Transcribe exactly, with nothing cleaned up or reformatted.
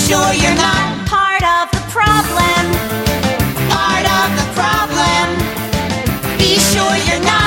sure you're not part of the problem. part of the problem. Be sure you're not